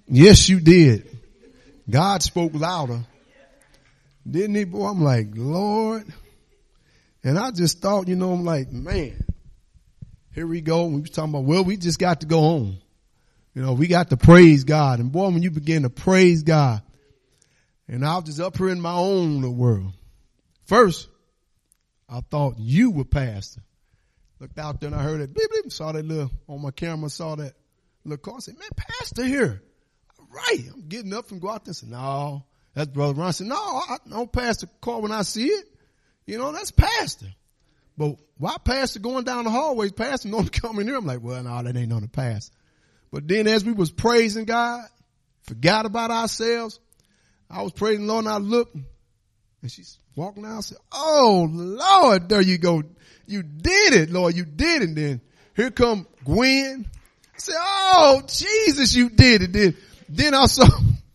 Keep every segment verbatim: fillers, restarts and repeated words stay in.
Yes, you did. God spoke louder. Didn't he, boy? I'm like, Lord. And I just thought, you know, I'm like, man, here we go. We was talking about, well, we just got to go home. You know, we got to praise God. And boy, when you begin to praise God, and I was just up here in my own world. First, I thought you were pastor. Looked out there and I heard it, bleep, bleep, saw that little, on my camera, saw that little car. I said, man, pastor here. All right. I'm getting up and go out there and say, no, that's Brother Ron. I said, no, I don't pass the car when I see it. You know, that's pastor. But why pastor going down the hallways, pastor don't come in here? I'm like, well, no, that ain't on the pastor. But then as we was praising God, forgot about ourselves. I was praising the Lord and I looked and she's walking out and said, oh, Lord, there you go. You did it, Lord. You did it. And then here come Gwen. I said, oh, Jesus, you did it. Then, then I saw,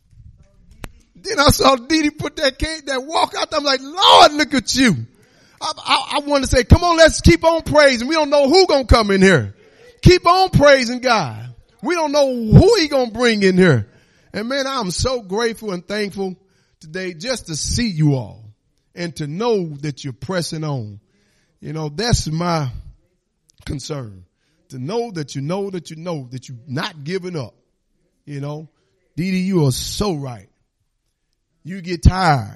then I saw Dee Dee put that cake, that walk out there. I'm like, Lord, look at you. I, I, I want to say, come on, let's keep on praising. We don't know who gonna come in here. Keep on praising God. We don't know who he gonna bring in here. And man, I'm so grateful and thankful today just to see you all and to know that you're pressing on. You know, that's my concern. To know that you know that you know that you're not giving up. You know, Dee Dee, you are so right. You get tired.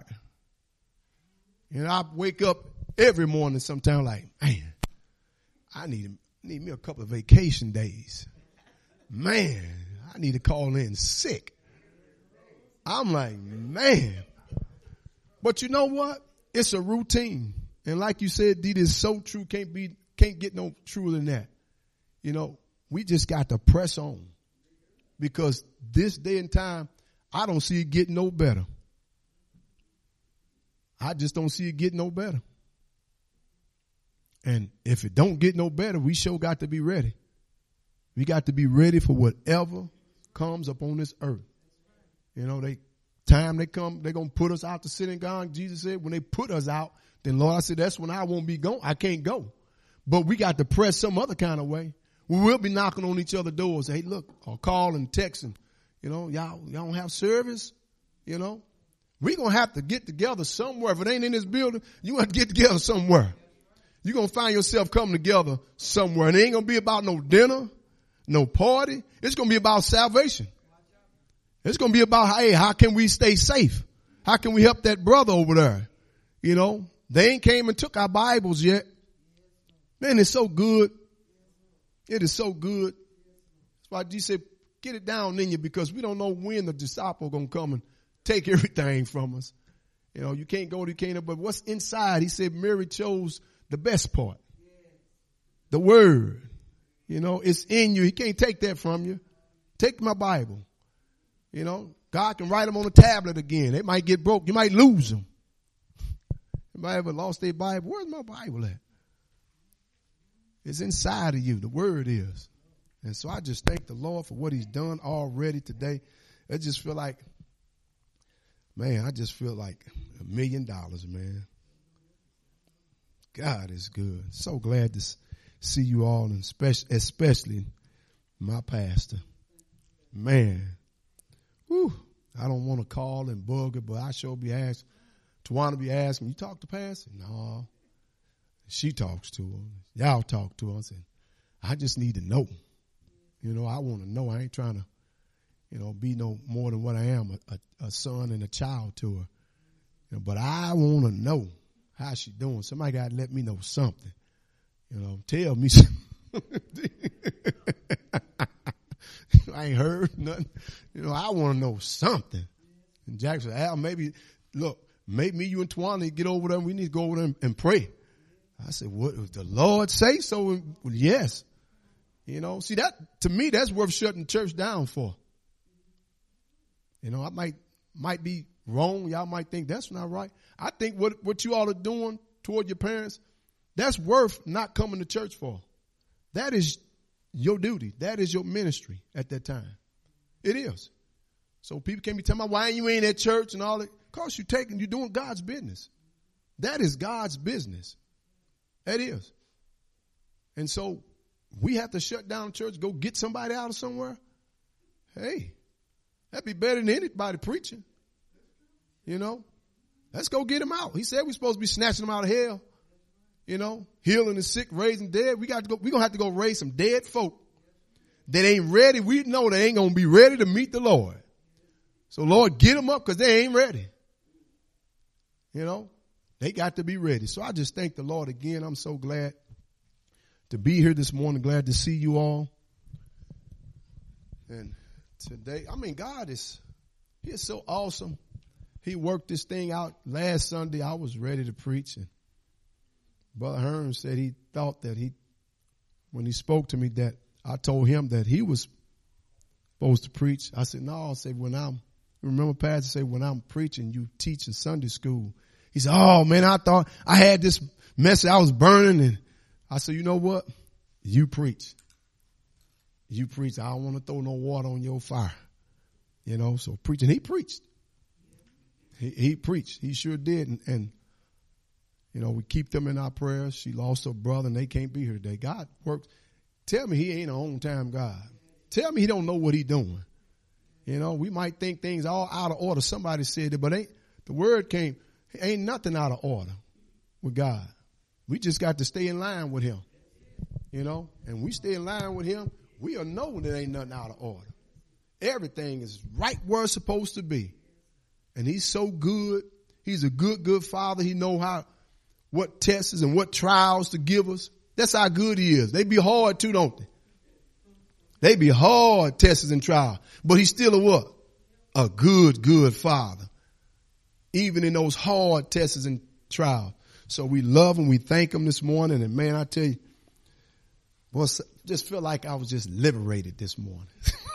And I wake up every morning sometime like, man, I need, need me a couple of vacation days. Man, I need to call in sick. I'm like, man. But you know what? It's a routine. And like you said, Dee Dee, is so true. Can't be, can't get no truer than that. You know, we just got to press on because this day and time, I don't see it getting no better. I just don't see it getting no better. And if it don't get no better, we sure got to be ready. We got to be ready for whatever comes up on this earth. You know, they time they come, they're going to put us out the synagogue. Jesus said, when they put us out, then Lord, I said, that's when I won't be going. I can't go. But we got to press some other kind of way. We will be knocking on each other's doors. Hey, look, or call and text and, you know, y'all, y'all don't have service, you know. We're going to have to get together somewhere. If it ain't in this building, you have to get together somewhere. You're going to find yourself coming together somewhere. And it ain't going to be about no dinner, no party. It's going to be about salvation. It's going to be about, hey, how can we stay safe? How can we help that brother over there? You know, they ain't came and took our Bibles yet. Man, it's so good. It is so good. That's why Jesus said, get it down in you because we don't know when the disciple going to come and take everything from us. You know, you can't go to Canaan, but what's inside? He said Mary chose the best part. The word. You know, it's in you. He can't take that from you. Take my Bible. You know, God can write them on a tablet again. They might get broke. You might lose them. Anybody ever lost their Bible? Where's my Bible at? It's inside of you. The word is. And so I just thank the Lord for what he's done already today. I just feel like, man, I just feel like a million dollars, man. God is good. So glad to see you all, and especially, especially my pastor. Man, whew, I don't want to call and bug her, but I sure be asking. Tawana be asking, you talk to pastor? No. She talks to her. Y'all talk to her. I said, I just need to know. You know, I want to know. I ain't trying to, you know, be no more than what I am, a, a, a son and a child to her. You know, but I want to know how she doing. Somebody got to let me know something. You know, tell me something. I ain't heard nothing. You know, I want to know something. And Jack said, Al, maybe, look, maybe me, you, and Tawana get over there. We need to go over there and, and pray. I said, what does the Lord say? So, well, yes. You know, see that, to me, that's worth shutting the church down for. You know, I might, might be wrong. Y'all might think that's not right. I think what, what you all are doing toward your parents, that's worth not coming to church for. That is your duty. That is your ministry at that time. It is. So people can't be telling me why you ain't at church and all that. Because you're taking, you're doing God's business. That is God's business. That is. And so we have to shut down church, go get somebody out of somewhere. Hey, That'd be better than anybody preaching. You know, let's go get him out. He said we're supposed to be snatching him out of hell. You know, healing the sick, raising dead. We got to go. We're going to have to go raise some dead folk that ain't ready. We know they ain't going to be ready to meet the Lord. So Lord, get them up because they ain't ready. You know, they got to be ready. So I just thank the Lord again. I'm so glad to be here this morning. Glad to see you all. And today, I mean, God is, he is so awesome. He worked this thing out. Last Sunday, I was ready to preach. And Brother Hearn said he thought that he, when he spoke to me, that I told him that he was supposed to preach. I said, no, I said, when I'm, remember Pastor said, when I'm preaching, you teach in Sunday school. He said, oh man, I thought I had this message I was burning. And I said, you know what? You preach. You preach. I don't want to throw no water on your fire. You know, so preaching, he preached. He, he preached. He sure did. And, and, you know, we keep them in our prayers. She lost her brother and they can't be here today. God works. Tell me he ain't an on-time God. Tell me he don't know what he doing. You know, we might think things all out of order. Somebody said it, but ain't the word came. Ain't nothing out of order with God. We just got to stay in line with him. You know, and we stay in line with him. We'll know that ain't nothing out of order. Everything is right where it's supposed to be. And he's so good. He's a good, good father. He know how, what tests and what trials to give us. That's how good he is. They be hard too, don't they? They be hard tests and trials. But he's still a what? A good, good father. Even in those hard tests and trials. So we love him. We thank him this morning. And man, I tell you, boy, just feel like I was just liberated this morning.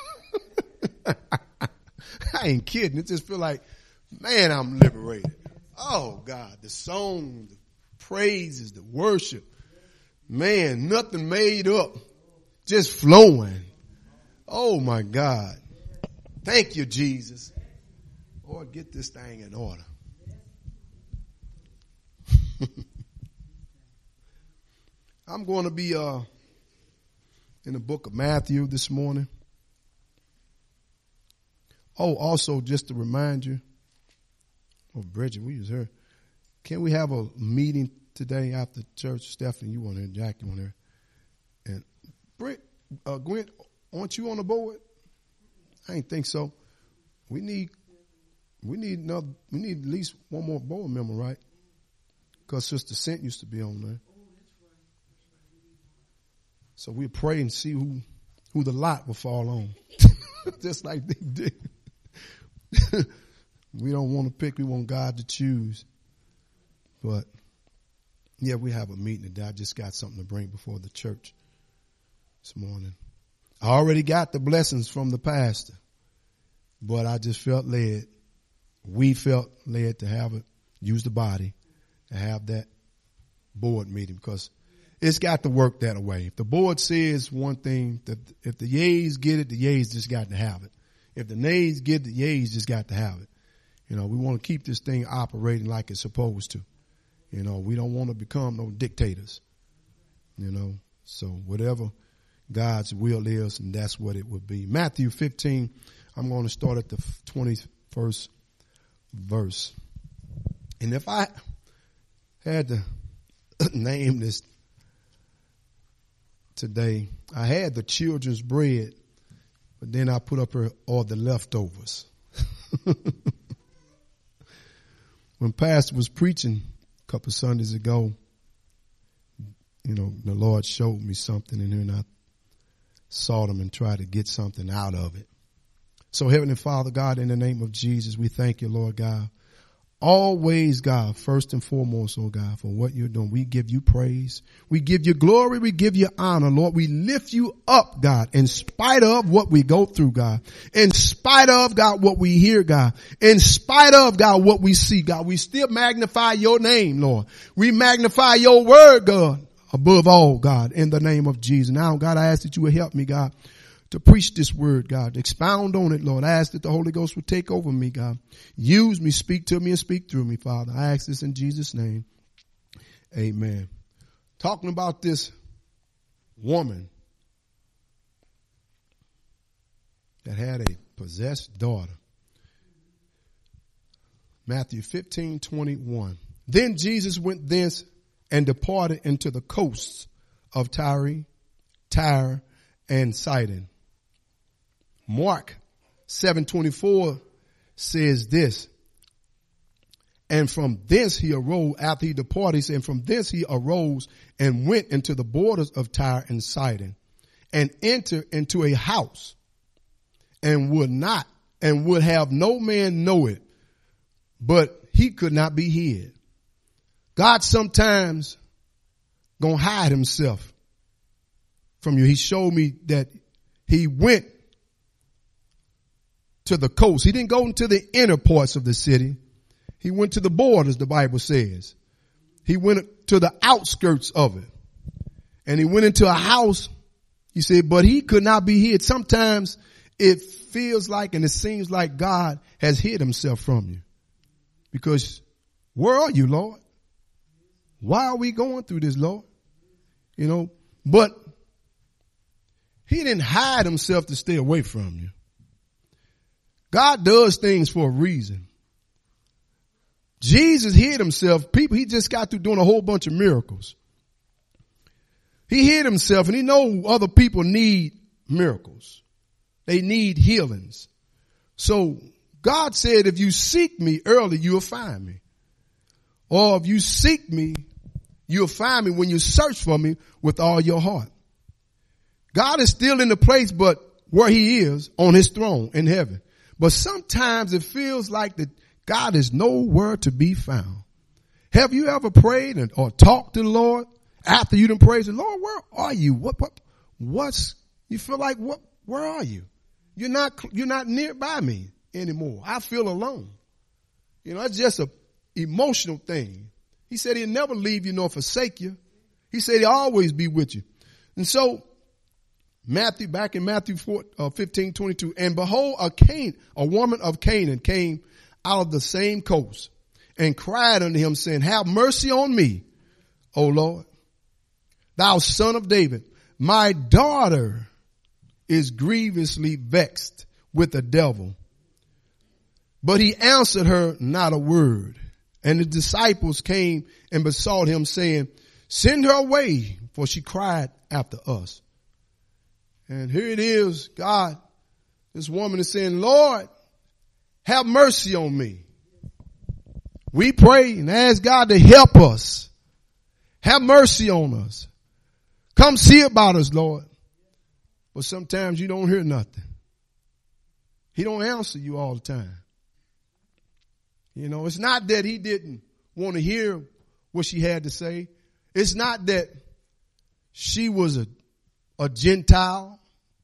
I ain't kidding. It just feel like, man, I'm liberated. Oh God, the song, the praises, the worship, man, nothing made up, just flowing. Oh my God. Thank you, Jesus. Lord, get this thing in order. I'm going to be uh, in the book of Matthew this morning. Oh, also just to remind you, oh, Bridget, we was here. Can we have a meeting today after church? Stephanie, you want here, Jack, you want here. And Britt, uh, Gwen, aren't you on the board? I ain't think so. We need, we need another, we need at least one more board member, right? Because Sister Cent used to be on there. So we pray and see who, who the lot will fall on. Just like they did. We don't want to pick. We want God to choose. But, yeah, we have a meeting today. I just got something to bring before the church this morning. I already got the blessings from the pastor. But I just felt led. We felt led to have it, use the body, to have that board meeting because it's got to work that way. If the board says one thing, that if the yays get it, the yays just got to have it. If the nays get it, the yays just got to have it. You know, we want to keep this thing operating like it's supposed to. You know, we don't want to become no dictators. You know, so whatever God's will is, and that's what it would be. Matthew fifteen, I'm going to start at the twenty-first verse. And if I had to name this today, I had the children's bread, but then I put up here all the leftovers. When Pastor was preaching a couple of Sundays ago, you know, the Lord showed me something in here and I sought him and tried to get something out of it. So Heavenly Father, God, in the name of Jesus, we thank you, Lord God. Always, God, first and foremost, oh God, for what you're doing. We give you praise. We give you glory. We give you honor, Lord. We lift you up, God, in spite of what we go through, God. In spite of, God, what we hear, God. In spite of, God, what we see, God. We still magnify your name, Lord. We magnify your word, God, above all, God, in the name of Jesus. Now, God, I ask that you would help me, God, to preach this word, God, expound on it, Lord. I ask that the Holy Ghost would take over me, God. Use me, speak to me, and speak through me, Father. I ask this in Jesus' name. Amen. Talking about this woman that had a possessed daughter. Matthew fifteen twenty-one. Then Jesus went thence and departed into the coasts of Tyre, Tyre and Sidon. Mark seven twenty-four says this. And from thence he arose, after he departed, he said, and from thence he arose and went into the borders of Tyre and Sidon and entered into a house and would not, and would have no man know it, but he could not be hid. God sometimes gonna hide himself from you. He showed me that he went to the coast. He didn't go into the inner parts of the city. He went to the borders, the Bible says. He went to the outskirts of it. And he went into a house, he said, but he could not be hid. Sometimes it feels like and it seems like God has hid himself from you. Because where are you, Lord? Why are we going through this, Lord? You know, but he didn't hide himself to stay away from you. God does things for a reason. Jesus hid himself. People, he just got through doing a whole bunch of miracles. He hid himself, and he know other people need miracles. They need healings. So God said, if you seek me early, you'll find me. Or if you seek me, you'll find me when you search for me with all your heart. God is still in the place, but where he is on his throne in heaven. But sometimes it feels like that God is nowhere to be found. Have you ever prayed and, or talked to the Lord after you done praised the Lord? Where are you? What, what, what's, you feel like, what, where are you? You're not, you're not nearby me anymore. I feel alone. You know, it's just a emotional thing. He said he'll never leave you nor forsake you. He said he'll always be with you. And so Matthew, back in Matthew four, uh, fifteen twenty-two, and behold, a Can, a woman of Canaan came out of the same coast and cried unto him, saying, have mercy on me, O Lord, thou son of David. My daughter is grievously vexed with the devil. But he answered her not a word. And the disciples came and besought him, saying, send her away, for she cried after us. And here it is, God, this woman is saying, Lord, have mercy on me. We pray and ask God to help us. Have mercy on us. Come see about us, Lord. But sometimes you don't hear nothing. He don't answer you all the time. You know, it's not that he didn't want to hear what she had to say. It's not that she was a, a Gentile.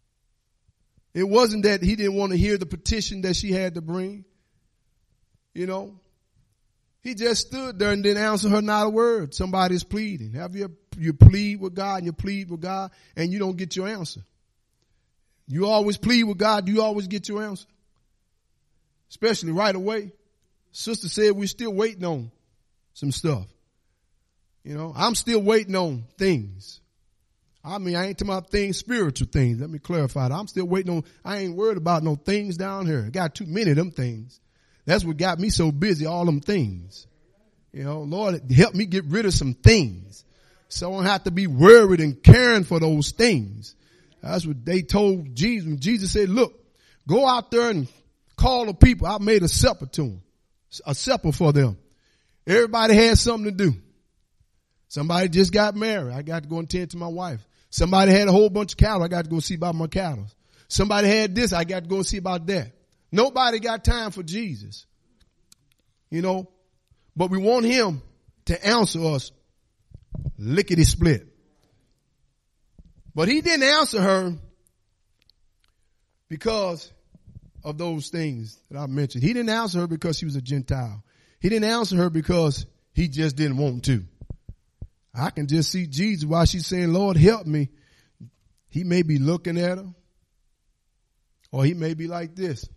It wasn't that he didn't want to hear the petition that she had to bring. You know, he just stood there and didn't answer her not a word. Somebody's pleading. Have you, you plead with God and you plead with God and you don't get your answer. You always plead with God. You always get your answer. Especially right away. Sister said we're still waiting on some stuff. You know, I'm still waiting on things. I mean, I ain't talking about things, spiritual things. Let me clarify that. I'm still waiting on, I ain't worried about no things down here. I got too many of them things. That's what got me so busy, all them things. You know, Lord, help me get rid of some things. So I don't have to be worried and caring for those things. That's what they told Jesus. Jesus said, look, go out there and call the people. I made a supper to them, a supper for them. Everybody had something to do. Somebody just got married. I got to go and tend to my wife. Somebody had a whole bunch of cattle. I got to go see about my cattle. Somebody had this. I got to go and see about that. Nobody got time for Jesus. You know, but we want him to answer us lickety split. But he didn't answer her because of those things that I mentioned. He didn't answer her because she was a Gentile. He didn't answer her because he just didn't want to. I can just see Jesus while she's saying, Lord, help me. He may be looking at her, or he may be like this.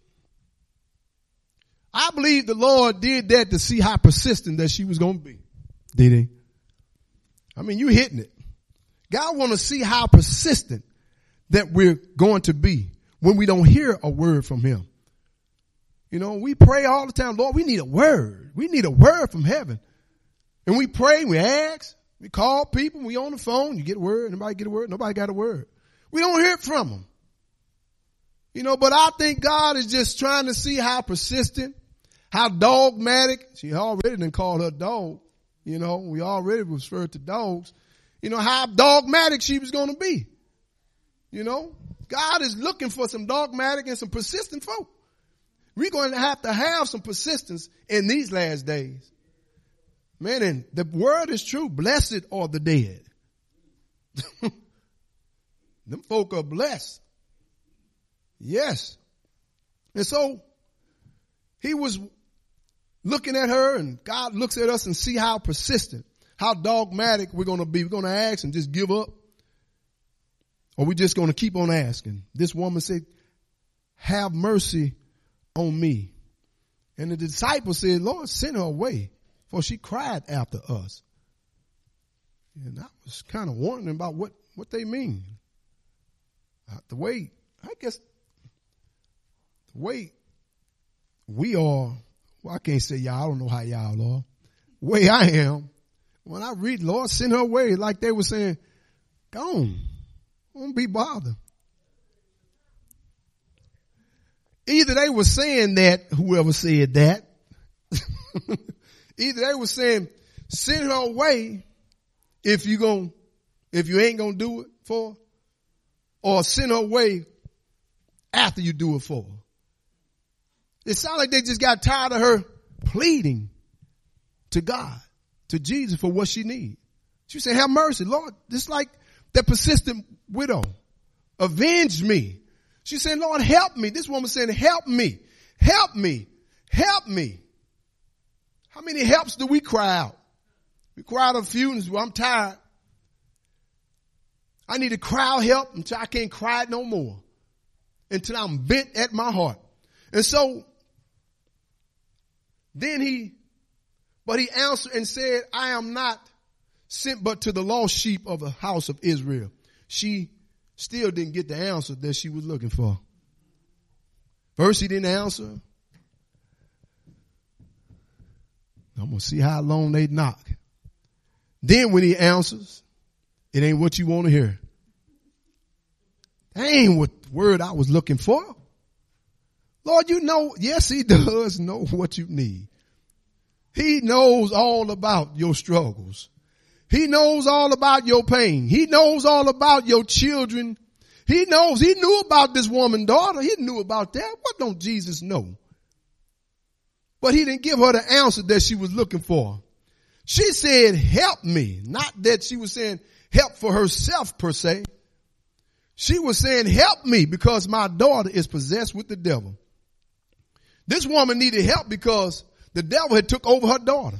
I believe the Lord did that to see how persistent that she was going to be. Did he? I mean, you hitting it. God want to see how persistent that we're going to be. when we don't hear a word from him. You know, we pray all the time, Lord, we need a word. We need a word from heaven. And we pray, we ask, we call people, we on the phone, you get a word, nobody get a word, nobody got a word. We don't hear it from them. You know, but I think God is just trying to see how persistent, how dogmatic. She already done called her dog. You know, we already referred to dogs. You know, how dogmatic she was going to be. You know, God is looking for some dogmatic and some persistent folk. We're going to have to have some persistence in these last days. Man, and the word is true. Blessed are the dead. Them folk are blessed. Yes. And so he was looking at her, and God looks at us and see how persistent, how dogmatic we're going to be. We're going to ask and just give up. Or we're just going to keep on asking. This woman said, have mercy on me. And the disciples said, Lord, send her away, for she cried after us. And I was kind of wondering about what, what they mean. Uh, the way, I guess, the way we are, well, I can't say y'all, I don't know how y'all are. The way I am, when I read, Lord, send her away, like they were saying, go on, don't be bothered. Either they were saying that, whoever said that, either they were saying, send her away if you gon' if you ain't gonna do it for her, or send her away after you do it for her. It sounded like they just got tired of her pleading to God, to Jesus for what she needs. She said, have mercy, Lord. Just like that persistent widow. Avenge me. She said, Lord, help me. This woman said, help me, help me, help me. How many helps do we cry out? We cry out a few and say, well, I'm tired. I need to cry out help until I can't cry it no more. Until I'm bent at my heart. And so then he, but he answered and said, I am not sent but to the lost sheep of the house of Israel. She still didn't get the answer that she was looking for. First, he didn't answer. I'm going to see how long they knock. Then when he answers, it ain't what you want to hear. That ain't what word I was looking for. Lord, you know, yes, he does know what you need. He knows all about your struggles. He knows all about your pain. He knows all about your children. He knows, he knew about this woman daughter. He knew about that. What don't Jesus know? But he didn't give her the answer that she was looking for. She said, help me. Not that she was saying help for herself per se. She was saying, help me because my daughter is possessed with the devil. This woman needed help because the devil had took over her daughter.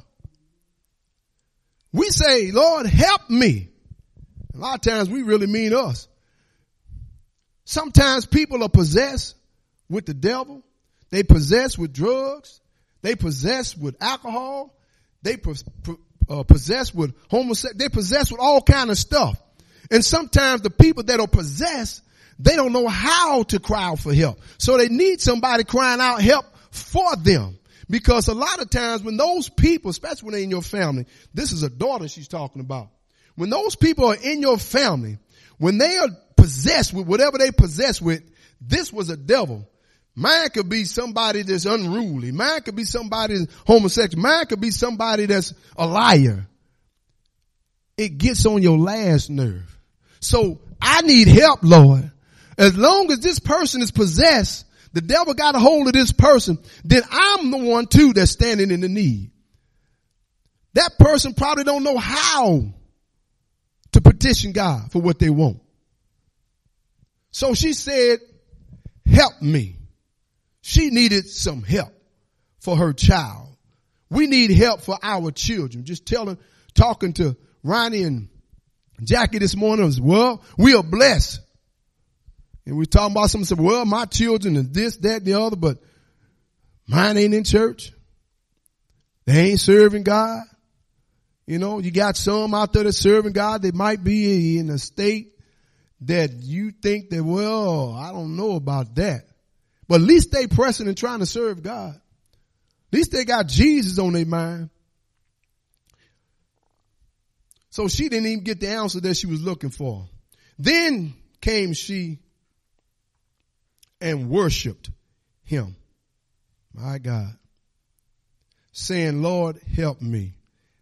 We say, Lord, help me. A lot of times we really mean us. Sometimes people are possessed with the devil. They possessed with drugs. They possessed with alcohol. They uh, possessed with homosexuality. They possessed with all kind of stuff. And sometimes the people that are possessed, they don't know how to cry out for help. So they need somebody crying out help for them. Because a lot of times when those people, especially when they're in your family, this is a daughter she's talking about. When those people are in your family, when they are possessed with whatever they possess with, this was a devil. Mine could be somebody that's unruly. Mine could be somebody that's homosexual. Mine could be somebody that's a liar. It gets on your last nerve. So I need help, Lord. As long as this person is possessed, the devil got a hold of this person, then I'm the one too that's standing in the need. That person probably don't know how to petition God for what they want. So she said, help me. She needed some help for her child. We need help for our children. Just telling, talking to Ronnie and Jackie this morning was, well, we are blessed. And we're talking about something, said, well, my children and this, that, and the other, but mine ain't in church. They ain't serving God. You know, you got some out there that's serving God. They might be in a state that you think that, well, I don't know about that. But at least they pressing and trying to serve God. At least they got Jesus on their mind. So she didn't even get the answer that she was looking for. Then came she and worshiped him. My God. Saying, Lord, help me.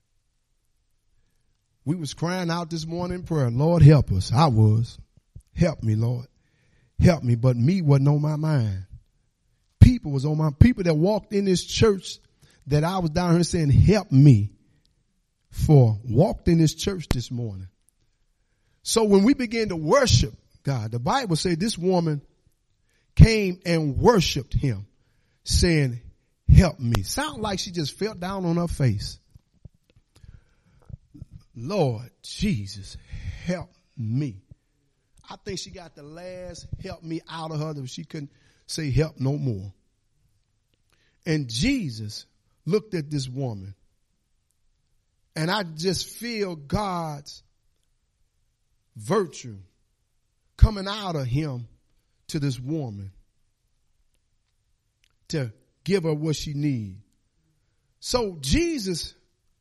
We was crying out this morning in prayer, Lord, help us. I was. Help me, Lord. Help me. But me wasn't on my mind. People was on my, people that walked in this church that I was down here saying, help me, for walked in this church this morning. So when we began to worship God, the Bible says this woman came and worshiped him, saying, help me. Sound like she just fell down on her face. Lord Jesus, help me. I think she got the last help me out of her that she couldn't say help no more. And Jesus looked at this woman, and I just feel God's virtue coming out of him to this woman to give her what she needs. So Jesus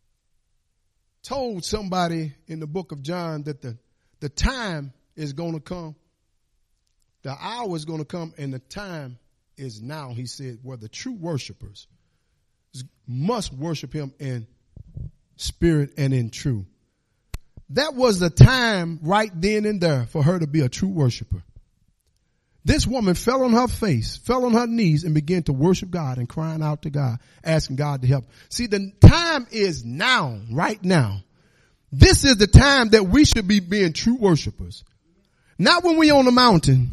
told somebody in the book of John that the, the time is going to come. The hour is going to come, and the time is now, he said, where the true worshipers must worship him in spirit and in truth. That was the time right then and there for her to be a true worshiper. This woman fell on her face, fell on her knees, and began to worship God and crying out to God, asking God to help. See, the time is now, right now. This is the time that we should be being true worshipers. Not when we on the mountain.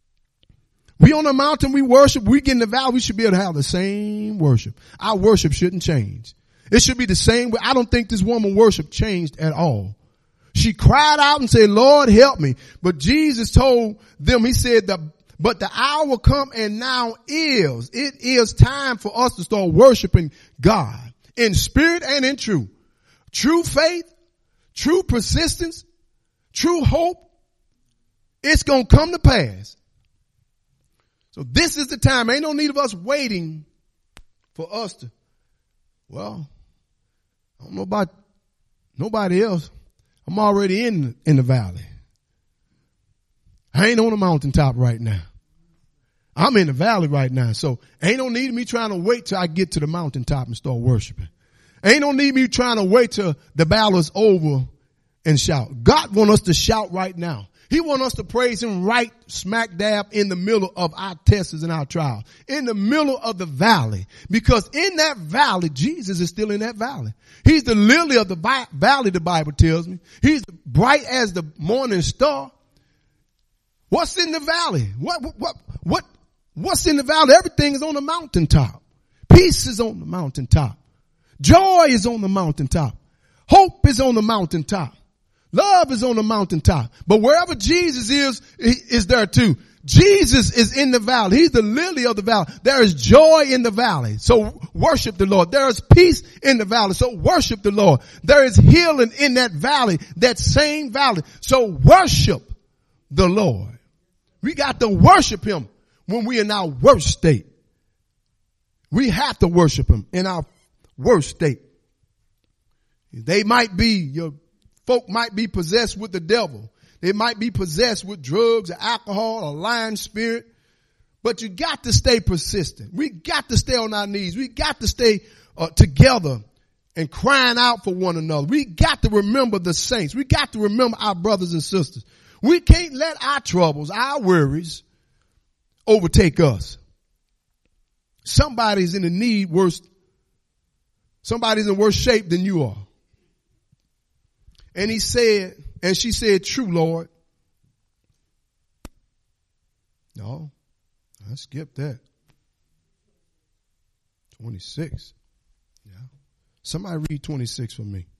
We on the mountain, we worship, we get in the valley, we should be able to have the same worship. Our worship shouldn't change. It should be the same way. I don't think this woman worship changed at all. She cried out and said, Lord, help me. But Jesus told them, he said, the, but the hour will come, and now is. It is time for us to start worshiping God in spirit and in truth. True faith, true persistence, true hope. It's going to come to pass. So this is the time. Ain't no need of us waiting for us to, well, I don't know about nobody else. I'm already in, in the valley. I ain't on the mountaintop right now. I'm in the valley right now. So ain't no need of me trying to wait till I get to the mountaintop and start worshiping. Ain't no need of me trying to wait till the battle is over and shout. God wants us to shout right now. He wants us to praise him right smack dab in the middle of our tests and our trials, in the middle of the valley, because in that valley, Jesus is still in that valley. He's the lily of the valley, the Bible tells me. He's bright as the morning star. What's in the valley? What, what, what, what's in the valley? Everything is on the mountaintop. Peace is on the mountaintop. Joy is on the mountaintop. Hope is on the mountaintop. Love is on the mountaintop. But wherever Jesus is, he is there too. Jesus is in the valley. He's the lily of the valley. There is joy in the valley. So worship the Lord. There is peace in the valley. So worship the Lord. There is healing in that valley, that same valley. So worship the Lord. We got to worship him when we're in our worst state. We have to worship him in our worst state. They might be, your folk might be possessed with the devil. They might be possessed with drugs or alcohol or lying spirit. But you got to stay persistent. We got to stay on our knees. We got to stay uh, together and crying out for one another. We got to remember the saints. We got to remember our brothers and sisters. We can't let our troubles, our worries overtake us. Somebody's in the need worse. Somebody's in worse shape than you are. And he said, and she said, true, Lord. No, I skipped that. twenty-six. Yeah. Somebody read twenty-six for me.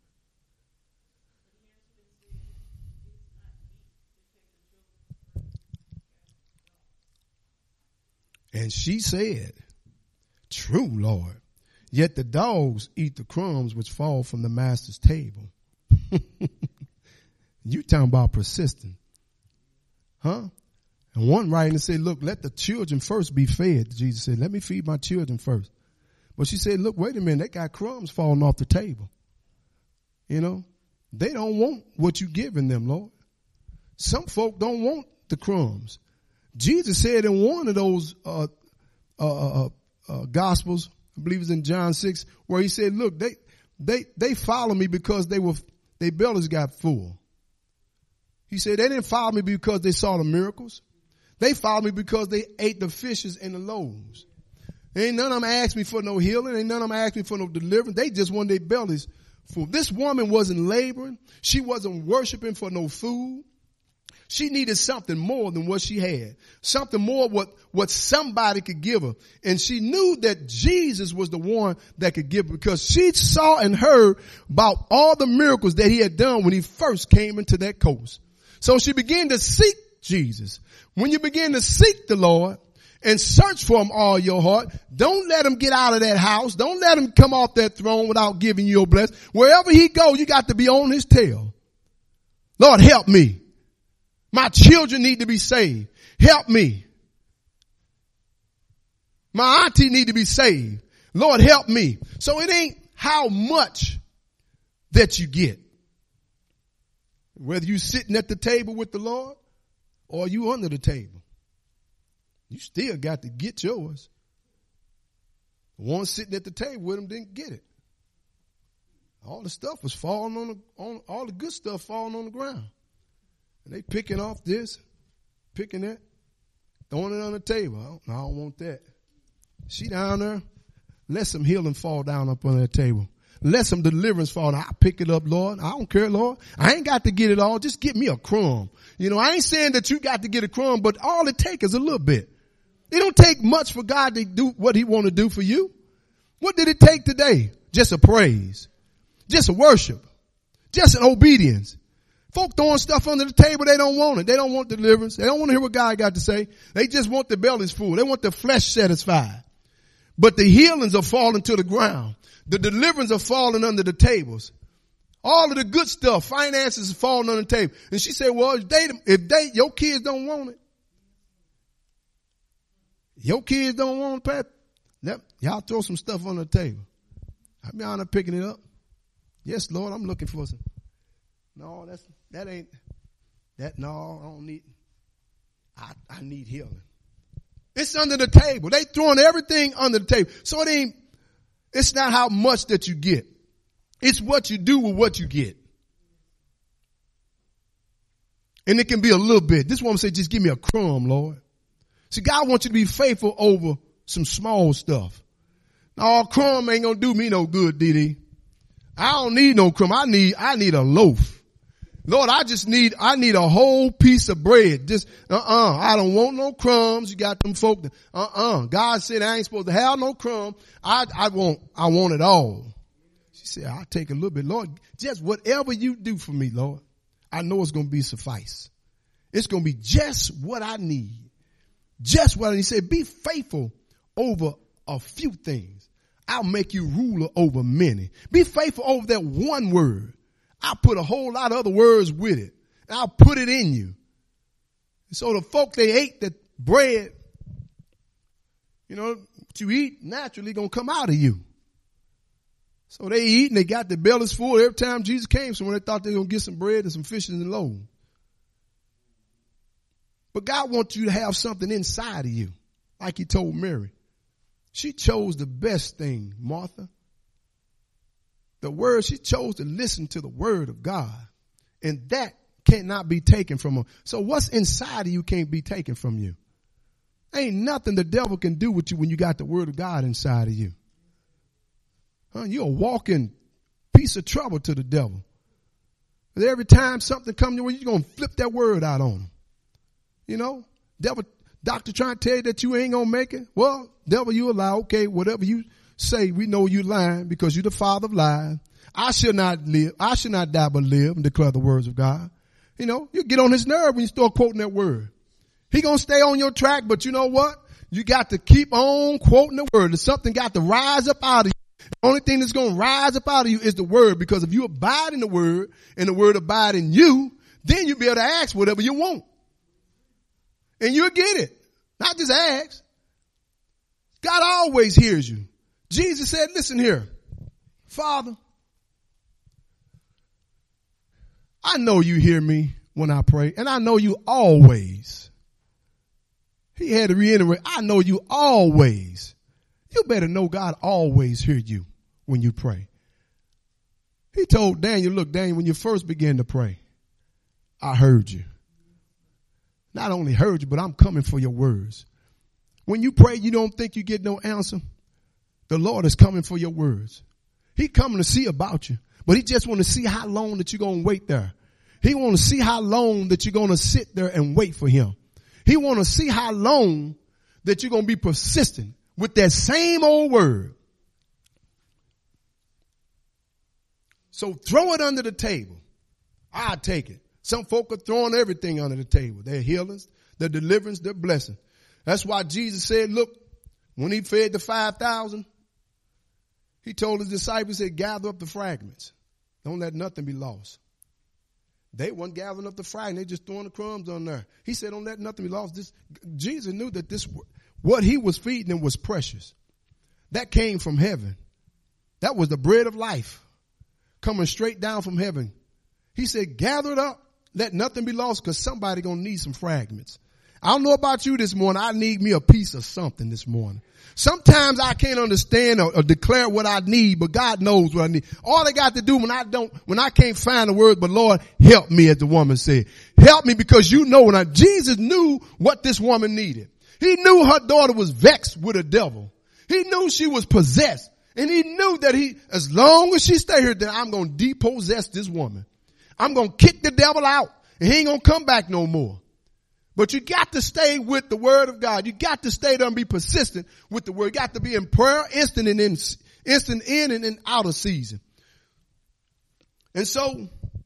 And she said, true, Lord. Yet the dogs eat the crumbs which fall from the master's table. You talking about persistent. Huh? And one writing said, look, let the children first be fed. Jesus said, let me feed my children first. But she said, look, wait a minute. They got crumbs falling off the table. You know, they don't want what you're giving them, Lord. Some folk don't want the crumbs. Jesus said in one of those uh, uh, uh, uh, Gospels, I believe it's in John six, where he said, look, they they they follow me because they were their bellies got full. He said they didn't follow me because they saw the miracles. They followed me because they ate the fishes and the loaves. Ain't none of them asked me for no healing. Ain't none of them asked me for no deliverance. They just wanted their bellies full. This woman wasn't laboring. She wasn't worshiping for no food. She needed something more than what she had. Something more what, what somebody could give her. And she knew that Jesus was the one that could give her because she saw and heard about all the miracles that he had done when he first came into that coast. So she began to seek Jesus. When you begin to seek the Lord and search for him all your heart, don't let him get out of that house. Don't let him come off that throne without giving you your blessing. Wherever he go, you got to be on his tail. Lord, help me. My children need to be saved. Help me. My auntie need to be saved. Lord, help me. So it ain't how much that you get. Whether you sitting at the table with the Lord or you under the table, you still got to get yours. The one sitting at the table with him didn't get it. All the stuff was falling on the, on all the good stuff falling on the ground. And they picking off this, picking that, throwing it on the table. I don't, I don't want that. She down there, let some healing fall down up on that table. Let some deliverance fall down. I pick it up, Lord. I don't care, Lord. I ain't got to get it all. Just get me a crumb. You know, I ain't saying that you got to get a crumb, but all it takes is a little bit. It don't take much for God to do what he want to do for you. What did it take today? Just a praise. Just a worship. Just an obedience. Folk throwing stuff under the table, they don't want it. They don't want deliverance. They don't want to hear what God got to say. They just want their bellies full. They want their flesh satisfied. But the healings are falling to the ground. The deliverance are falling under the tables. All of the good stuff, finances are falling on the table. And she said, well, if they, if they, your kids don't want it, your kids don't want it, Pat, y'all throw some stuff on the table. I be on there picking it up. Yes, Lord, I'm looking for some. No, that's, that ain't, that, no, I don't need, I, I need healing. It's under the table. They throwing everything under the table. So it ain't, it's not how much that you get. It's what you do with what you get. And it can be a little bit. This woman said, just give me a crumb, Lord. See, God wants you to be faithful over some small stuff. No, crumb ain't gonna do me no good, Didi. I don't need no crumb. I need, I need a loaf. Lord, I just need, I need a whole piece of bread. Just, uh-uh. I don't want no crumbs. You got them folk that, uh-uh. God said I ain't supposed to have no crumb. I, I want, I want it all. She said, I'll take a little bit. Lord, just whatever you do for me, Lord, I know it's going to be suffice. It's going to be just what I need. Just what I need. He said, be faithful over a few things. I'll make you ruler over many. Be faithful over that one word. I'll put a whole lot of other words with it. And I'll put it in you. So the folk, they ate the bread, you know, what you eat naturally going to come out of you. So they eat and they got their bellies full. Every time Jesus came, so when they thought they were going to get some bread and some fish and loaves. But God wants you to have something inside of you, like he told Mary. She chose the best thing, Martha. The word, she chose to listen to the word of God. And that cannot be taken from her. So what's inside of you can't be taken from you. Ain't nothing the devil can do with you when you got the word of God inside of you. Huh? You're a walking piece of trouble to the devil. But every time something comes your way, you're going to flip that word out on him. You know, devil, doctor trying to tell you that you ain't going to make it. Well, devil, you allow, okay, whatever you say, we know you lying because you're the father of lies. I should not live. I should not die but live and declare the words of God. You know, you get on his nerve when you start quoting that word. He gonna stay on your track, but you know what? You got to keep on quoting the word. There's something got to rise up out of you. The only thing that's gonna rise up out of you is the word, because if you abide in the word and the word abide in you, then you'll be able to ask whatever you want. and you'll get it. Not just ask. God always hears you. Jesus said, listen here, Father, I know you hear me when I pray, and I know you always. He had to reiterate, I know you always. You better know God always hear you when you pray. He told Daniel, look, Daniel, when you first began to pray, I heard you. Not only heard you, but I'm coming for your words. When you pray, you don't think you get no answer. The Lord is coming for your words. He coming to see about you, but he just want to see how long that you're going to wait there. He want to see how long that you're going to sit there and wait for him. He want to see how long that you're going to be persistent with that same old word. So throw it under the table. I'll take it. Some folk are throwing everything under the table. Their healings, their deliverance, their blessing. That's why Jesus said, look, when he fed the five thousand, he told his disciples, he said, gather up the fragments. Don't let nothing be lost. They weren't gathering up the fragments. They just throwing the crumbs on there. He said, don't let nothing be lost. This, Jesus knew that this, what he was feeding them was precious. That came from heaven. That was the bread of life coming straight down from heaven. He said, gather it up. Let nothing be lost, because somebody going to need some fragments. I don't know about you this morning. I need me a piece of something this morning. Sometimes I can't understand or, or declare what I need, but God knows what I need. All I got to do when I don't, when I can't find the word, but Lord, help me, as the woman said. Help me, because you know when I, Jesus knew what this woman needed. He knew her daughter was vexed with a devil. He knew she was possessed. And he knew that he, as long as she stay here, then I'm going to depossess this woman. I'm going to kick the devil out, and he ain't going to come back no more. But you got to stay with the word of God. You got to stay there and be persistent with the word. You got to be in prayer, instant and in, instant in and in out of season. And so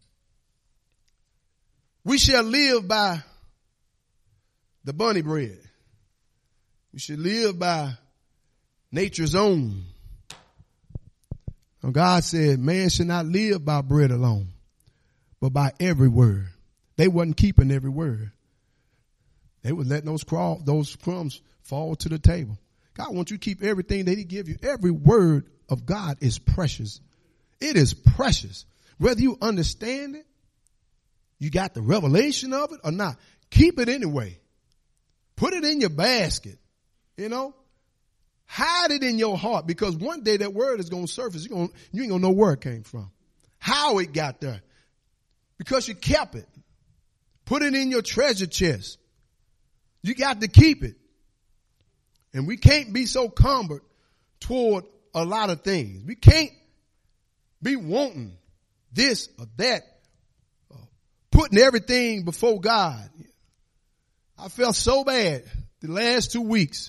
we shall live by the bunny bread. We should live by nature's own. And God said, man should not live by bread alone, but by every word. They wasn't keeping every word. They were letting those, crawl, those crumbs fall to the table. God wants you to keep everything that he give you. Every word of God is precious. It is precious. Whether you understand it, you got the revelation of it or not, keep it anyway. Put it in your basket, you know. Hide it in your heart, because one day that word is going to surface. You're gonna, you ain't going to know where it came from, how it got there, because you kept it. Put it in your treasure chest. You got to keep it. And we can't be so cumbered toward a lot of things. We can't be wanting this or that, uh, putting everything before God. I felt so bad the last two weeks.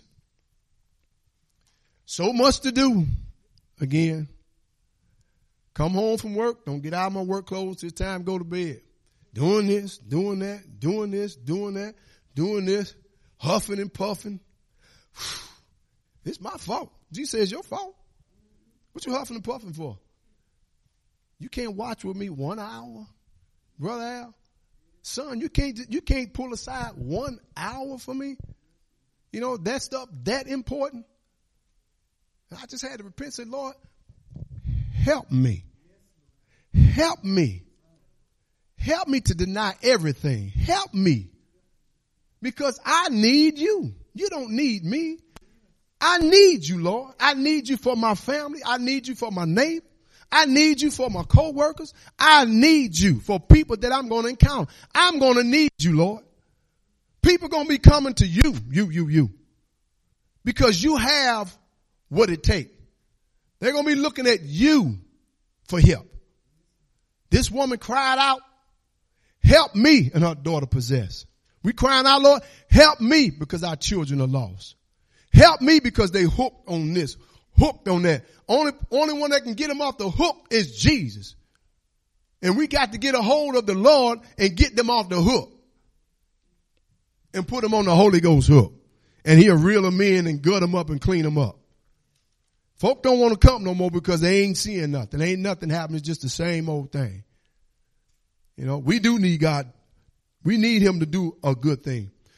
So much to do. Again, come home from work, don't get out of my work clothes till it's time to go to bed. Doing this, doing that, doing this, doing that, doing this. Huffing and puffing. It's my fault. Jesus says, your fault. What you huffing and puffing for? You can't watch with me one hour, Brother Al. Son, you can't, you can't pull aside one hour for me. You know, that stuff that important. And I just had to repent and say, Lord, help me. Help me. Help me to deny everything. Help me. Because I need you. You don't need me. I need you, Lord. I need you for my family. I need you for my neighbor. I need you for my co-workers. I need you for people that I'm going to encounter. I'm going to need you, Lord. People are going to be coming to you, you, you, you. Because you have what it takes. They're going to be looking at you for help. This woman cried out, help me, and her daughter possessed. We crying out, Lord, help me, because our children are lost. Help me, because they hooked on this, hooked on that. Only, only one that can get them off the hook is Jesus. And we got to get a hold of the Lord and get them off the hook and put them on the Holy Ghost hook. And he'll reel them in and gut them up and clean them up. Folk don't want to come no more because they ain't seeing nothing. Ain't nothing happening. It's just the same old thing. You know, we do need God. We need him to do a good thing.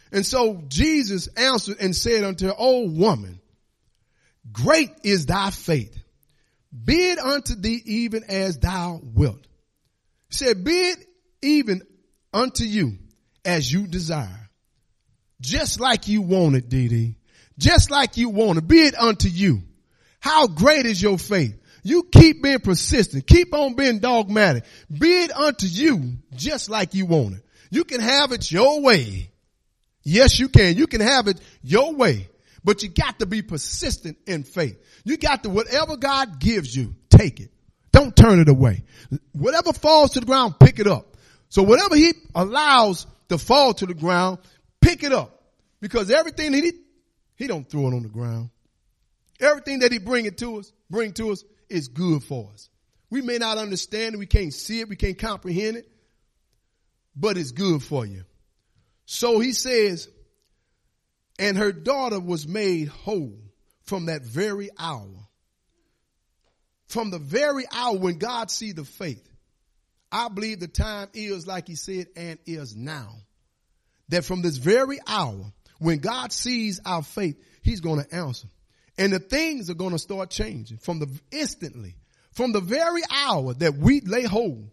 And so Jesus answered and said unto her, O woman, great is thy faith. Be it unto thee even as thou wilt. He said, be it even unto you as you desire. Just like you want it, Dee Dee. Just like you want it. Be it unto you. How great is your faith? You keep being persistent. Keep on being dogmatic. Be it unto you just like you want it. You can have it your way. Yes, you can. You can have it your way. But you got to be persistent in faith. You got to, whatever God gives you, take it. Don't turn it away. Whatever falls to the ground, pick it up. So whatever he allows to fall to the ground, pick it up. Because everything that he, he don't throw it on the ground. Everything that he bring it to us, bring to us is good for us. We may not understand it. We can't see it. We can't comprehend it. But it's good for you. So he says, and her daughter was made whole from that very hour. From the very hour when God see the faith. I believe the time is, like he said, and is now. That from this very hour, when God sees our faith, he's going to answer. And the things are going to start changing from the instantly, from the very hour that we lay hold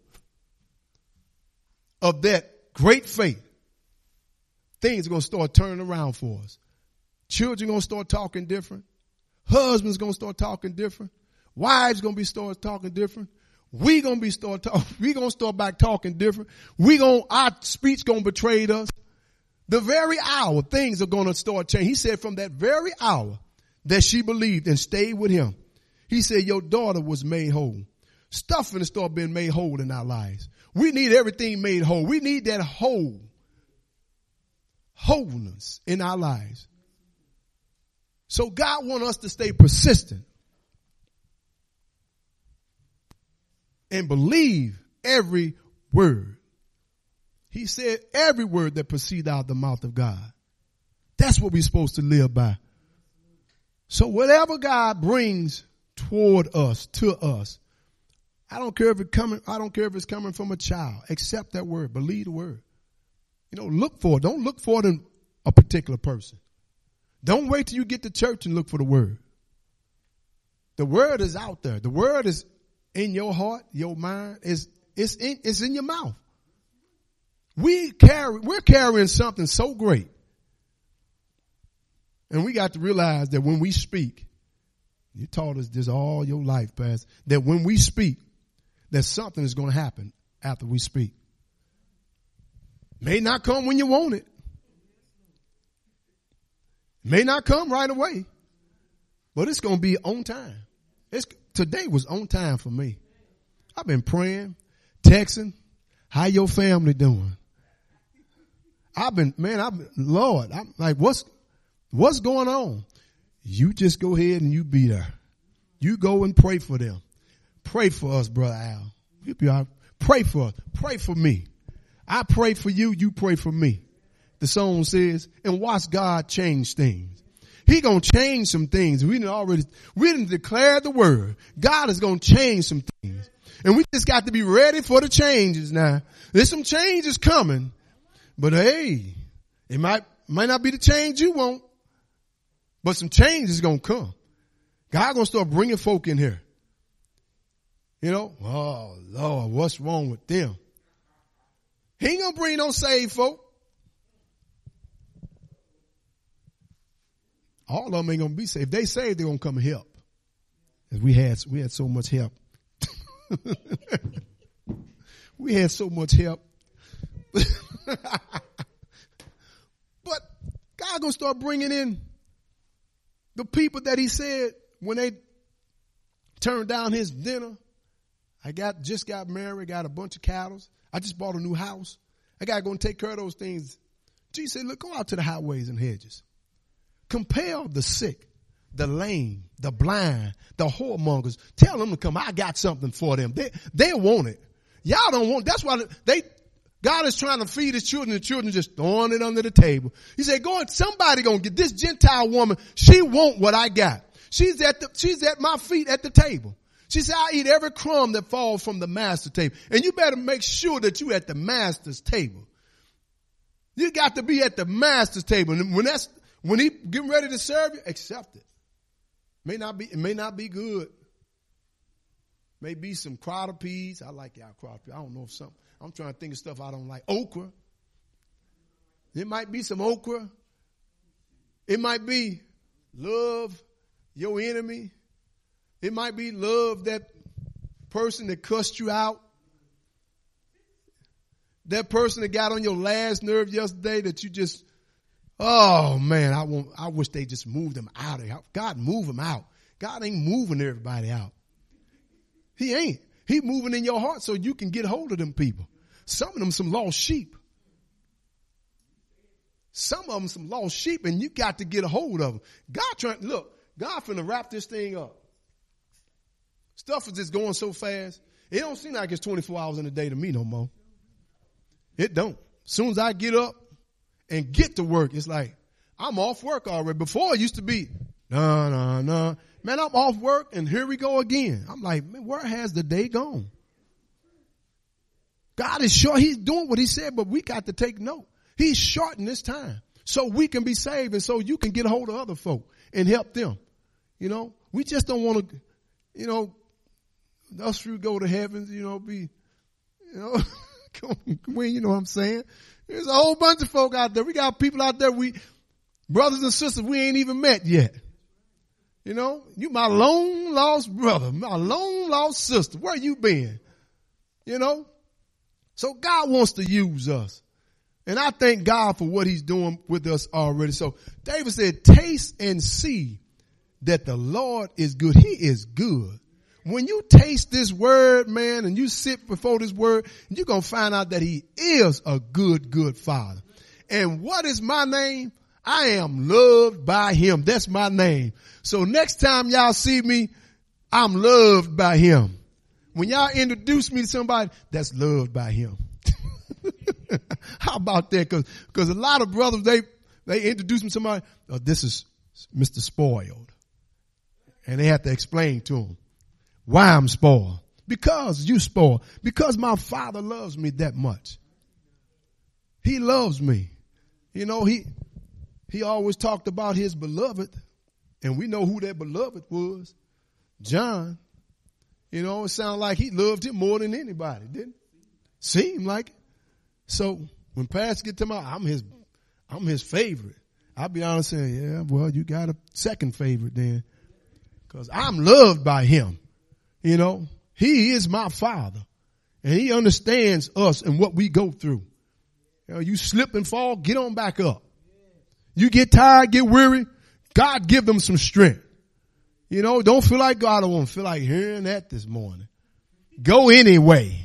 of that great faith. Things are going to start turning around for us. Children are going to start talking different. Husbands are going to start talking different. Wives are going to be start talking different. We going to be start talking. We going to start back talking different. We going our speech going to betray us. The very hour things are going to start changing. He said from that very hour that she believed and stayed with him, he said your daughter was made whole. Stuff finna start being made whole in our lives. We need everything made whole. We need that whole wholeness in our lives. So God wants us to stay persistent and believe every word. He said every word that proceeds out of the mouth of God. That's what we're supposed to live by. So whatever God brings toward us, to us, I don't care if it's coming, I don't care if it's coming from a child. Accept that word. Believe the word. You know, look for it. Don't look for it in a particular person. Don't wait till you get to church and look for the word. The word is out there. The word is in your heart, your mind. It's, it's in, it's in your mouth. We carry, we're carrying something so great. And we got to realize that when we speak, you taught us this all your life, Pastor, that when we speak, that something is going to happen after we speak. May not come when you want it. May not come right away, but it's going to be on time. It's, today was on time for me. I've been praying, texting, how your family doing? I've been, man, I've been, Lord, I'm like, what's, what's going on? You just go ahead and you be there. You go and pray for them. Pray for us, Brother Al. Pray for us. Pray for me. I pray for you. You pray for me. The song says, and watch God change things. He gonna change some things. We didn't already, we didn't declare the word. God is gonna change some things. And we just got to be ready for the changes now. There's some changes coming. But hey, it might, might not be the change you want. But some change is going to come. God going to start bringing folk in here. You know, oh, Lord, what's wrong with them? He ain't going to bring no saved folk. All of them ain't going to be saved. If they saved, they're going to come and help. As we had, we had so much help. We had so much help. But God going to start bringing in the people that he said when they turned down his dinner. I got just got married, got a bunch of cattle. I just bought a new house. I got to go and take care of those things. Jesus said, look, go out to the highways and hedges. Compel the sick, the lame, the blind, the whoremongers. Tell them to come. I got something for them. They, they want it. Y'all don't want it. That's why they, God is trying to feed his children. The children just throwing it under the table. He said, go and somebody gonna get this Gentile woman. She want what I got. She's at the, she's at my feet at the table. She said, I eat every crumb that falls from the master's table. And you better make sure that you at the master's table. You got to be at the master's table. And when that's, when he getting ready to serve you, accept it. May not be, it may not be good. May be some crowder peas. I like y'all crowder peas. I don't know if something, I'm trying to think of stuff I don't like. Okra. It might be some okra. It might be love your enemy. It might be love that person that cussed you out. That person that got on your last nerve yesterday that you just, oh man, I want, I wish they just moved them out of here. God, move them out. God ain't moving everybody out. He ain't. He moving in your heart so you can get hold of them people. Some of them some lost sheep. Some of them some lost sheep, and you got to get a hold of them. God trying, look, God finna wrap this thing up. Stuff is just going so fast. It don't seem like it's twenty-four hours in a day to me no more. It don't. As soon as I get up and get to work, it's like I'm off work already. Before it used to be, no, no, no. Man, I'm off work and here we go again. I'm like, man, where has the day gone? God is sure he's doing what he said, but we got to take note. He's shortening this time so we can be saved and so you can get a hold of other folk and help them. You know, we just don't want to, you know, us few go to heaven, you know, be, you know, you know what I'm saying? There's a whole bunch of folk out there. We got people out there, we, brothers and sisters, we ain't even met yet. You know, you my long lost brother, my long lost sister. Where you been? You know? So God wants to use us. And I thank God for what he's doing with us already. So David said, taste and see that the Lord is good. He is good. When you taste this word, man, and you sit before this word, you're going to find out that he is a good, good father. And what is my name? I am loved by him. That's my name. So next time y'all see me, I'm loved by him. When y'all introduce me to somebody, that's loved by him. How about that? Cause, cause a lot of brothers, they, they introduce me to somebody, oh, this is Mister Spoiled. And they have to explain to him why I'm spoiled. Because you spoiled. Because my father loves me that much. He loves me. You know, he, he always talked about his beloved, and we know who that beloved was. John. You know, it sounded like he loved him more than anybody, didn't it? Seemed like it. So when Pastor get to my, I'm his, I'm his favorite. I'll be honest saying, yeah, well, you got a second favorite then. Cause I'm loved by him. You know, he is my father and he understands us and what we go through. You know, you slip and fall, get on back up. You get tired, get weary, God give them some strength. You know, don't feel like God, I don't feel like hearing that this morning. Go anyway.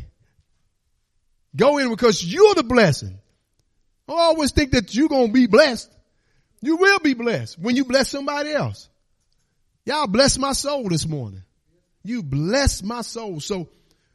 Go in because you're the blessing. I always think that you're going to be blessed. You will be blessed when you bless somebody else. Y'all bless my soul this morning. You bless my soul. So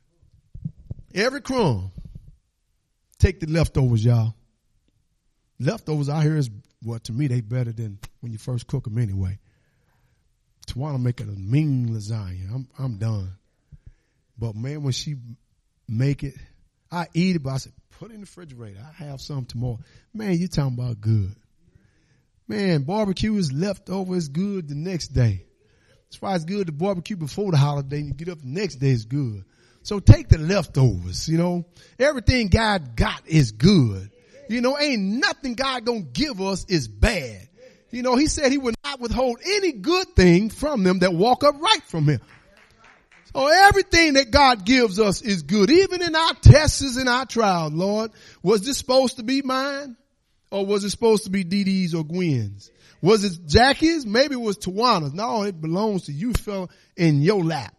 every crumb, take the leftovers, y'all. Leftovers out here is, well, to me, they better than when you first cook them anyway. Tawana making a mean lasagna. I'm, I'm done. But man, when she make it, I eat it, but I said, put it in the refrigerator. I have some tomorrow. Man, you talking about good. Man, barbecue is leftover. It's good the next day. That's why it's good to barbecue before the holiday and you get up the next day is good. So take the leftovers, you know. Everything God got is good. You know, ain't nothing God gonna give us is bad. You know, he said he would not withhold any good thing from them that walk upright from him. So everything that God gives us is good. Even in our tests and our trials, Lord, was this supposed to be mine? Or was it supposed to be Dee Dee's or Gwen's? Was it Jackie's? Maybe it was Tawana's. No, it belongs to you, fella, in your lap.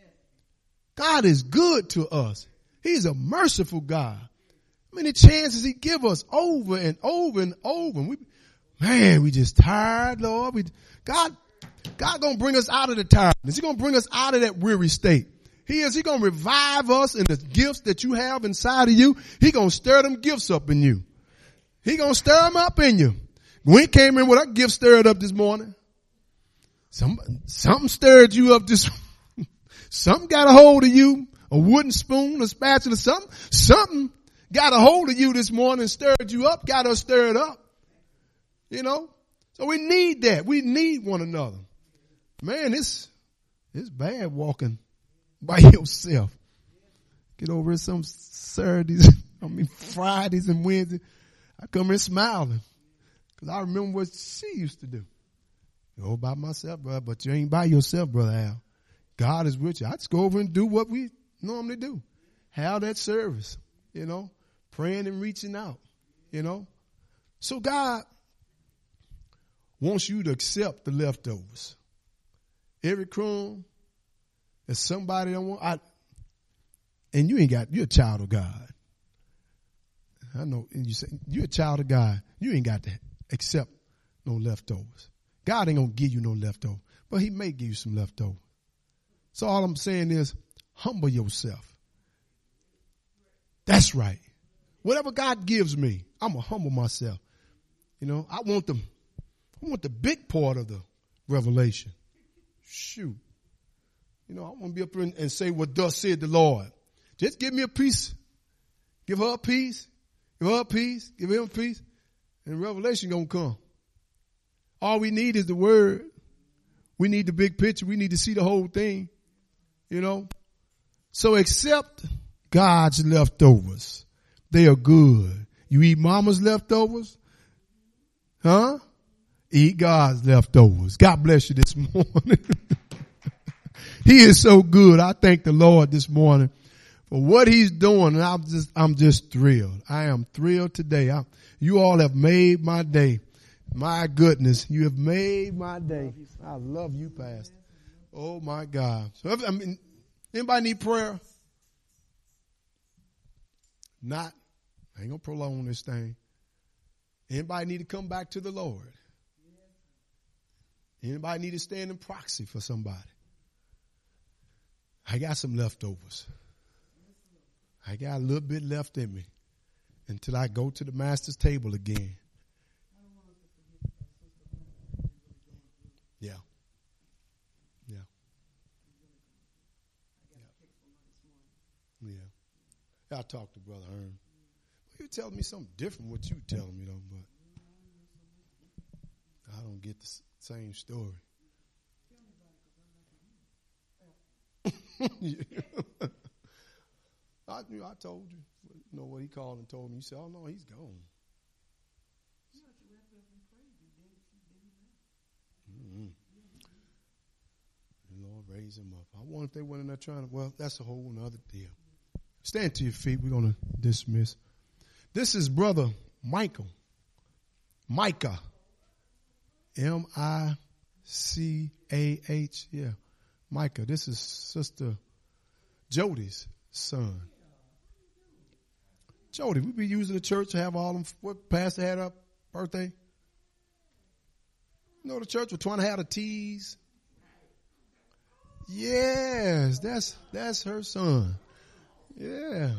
God is good to us. He's a merciful God. How many chances he give us over and over and over? And we, man, we just tired, Lord. We, God, God gonna bring us out of the tiredness. He's gonna bring us out of that weary state. He is. He gonna revive us in the gifts that you have inside of you. He gonna stir them gifts up in you. He gonna stir them up in you. Gwen came in with her gift stirred up this morning. Some, something stirred you up this, something got a hold of you, a wooden spoon, a spatula, something, something got a hold of you this morning, stirred you up, got us stirred up. You know? So we need that. We need one another. Man, it's, it's bad walking by yourself. Get over here some Saturdays, I mean Fridays and Wednesdays. I come here smiling. Cause I remember what she used to do. Go by myself, brother, but you ain't by yourself, Brother Al. God is with you. I just go over and do what we normally do. Have that service, you know, praying and reaching out, you know. So God wants you to accept the leftovers. Every crumb that somebody don't want, I, and you ain't got, you're a child of God. I know, and you say, you're a child of God. You ain't got to accept no leftovers. God ain't going to give you no leftover, but he may give you some leftover. So all I'm saying is humble yourself. That's right. Whatever God gives me, I'm going to humble myself. You know, I want the, I want the big part of the revelation. Shoot. You know, I want to be up here and, and say what thus said the Lord. Just give me a piece. Give her a piece. Give her a piece. Give him a piece. And revelation going to come. All we need is the word. We need the big picture. We need to see the whole thing. You know. So accept God's leftovers. They are good. You eat mama's leftovers? Huh? Eat God's leftovers. God bless you this morning. He is so good. I thank the Lord this morning for what he's doing. And I'm just, I'm just thrilled. I am thrilled today. I, you all have made my day. My goodness, you have made my day. I love you, Pastor. Oh my God. So if, I mean, anybody need prayer? Not. I ain't gonna prolong this thing. Anybody need to come back to the Lord? Anybody need to stand in proxy for somebody? I got some leftovers. I got a little bit left in me until I go to the master's table again. Yeah. Yeah. Yeah. Yeah. I talked to Brother Hearn. You telling me something different what you telling me though, but I don't get the same story. I knew. I told you. You know what he called and told me. He said, "Oh no, he's gone." Mm-hmm. The Lord raise him up. I wonder if they went in there trying to. Well, that's a whole other deal. Stand to your feet. We're going to dismiss. This is Brother Michael. Micah. M I C A H. Yeah. Micah. This is Sister Jody's son. Jody, we be using the church to have all them. What pastor had a birthday? You know, the church was trying to have a tease. Yes, that's that's her son. Yeah.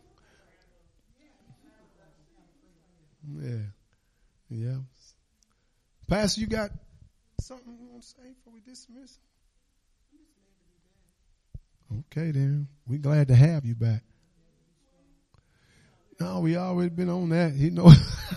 Yeah. Yeah. Pastor, you got something you want to say before we dismiss? Okay, then. We're glad to have you back. No, we already been on that. You know.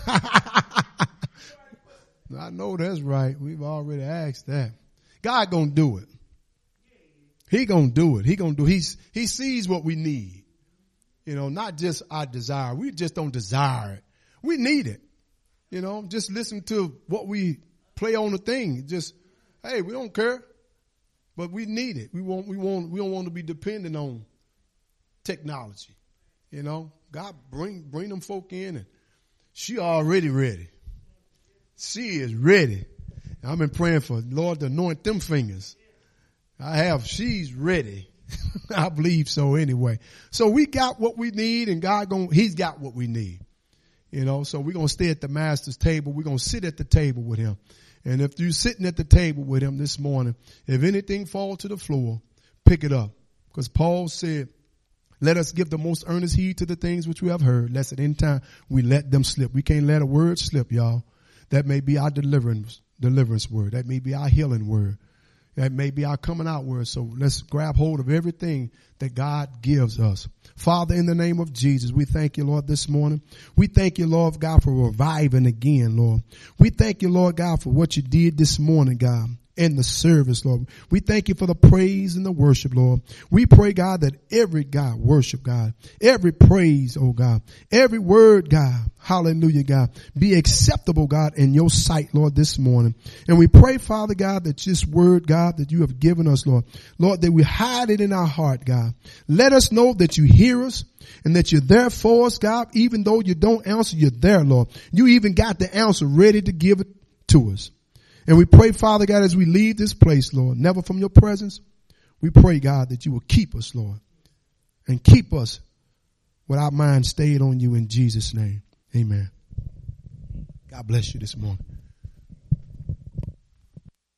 I know that's right. We've already asked that. God gonna do it. He gonna do it. He gonna do. He's he sees what we need. You know, not just our desire. We just don't desire it. We need it. You know, just listen to what we play on the thing. Just, hey, we don't care, but we need it. We want. We want. We don't want to be dependent on technology. You know, God bring bring them folk in, and she already ready. She is ready. I've been praying for Lord to anoint them fingers. I have. She's ready. I believe so anyway. So we got what we need, and God gon' He's got what we need. You know, so we're gonna stay at the master's table. We're gonna sit at the table with him. And if you're sitting at the table with him this morning, if anything fall to the floor, pick it up. Because Paul said, let us give the most earnest heed to the things which we have heard, lest at any time we let them slip. We can't let a word slip, y'all. That may be our deliverance, deliverance word. That may be our healing word. That may be our coming out word. So let's grab hold of everything that God gives us. Father, in the name of Jesus, we thank you, Lord, this morning. We thank you, Lord God, for reviving again, Lord. We thank you, Lord God, for what you did this morning, God, in the service, Lord. We thank you for the praise and the worship, Lord. We pray, God, that every God worship, God, every praise, oh God, every word, God, hallelujah, God, be acceptable, God, in your sight, Lord, this morning. And we pray, Father God, that this word, God, that you have given us, Lord, Lord, that we hide it in our heart, God. Let us know that you hear us and that you're there for us, God. Even though you don't answer, you're there, Lord. You even got the answer ready to give it to us. And we pray, Father God, as we leave this place, Lord, never from your presence, we pray, God, that you will keep us, Lord, and keep us with our mind stayed on you in Jesus' name. Amen. God bless you this morning.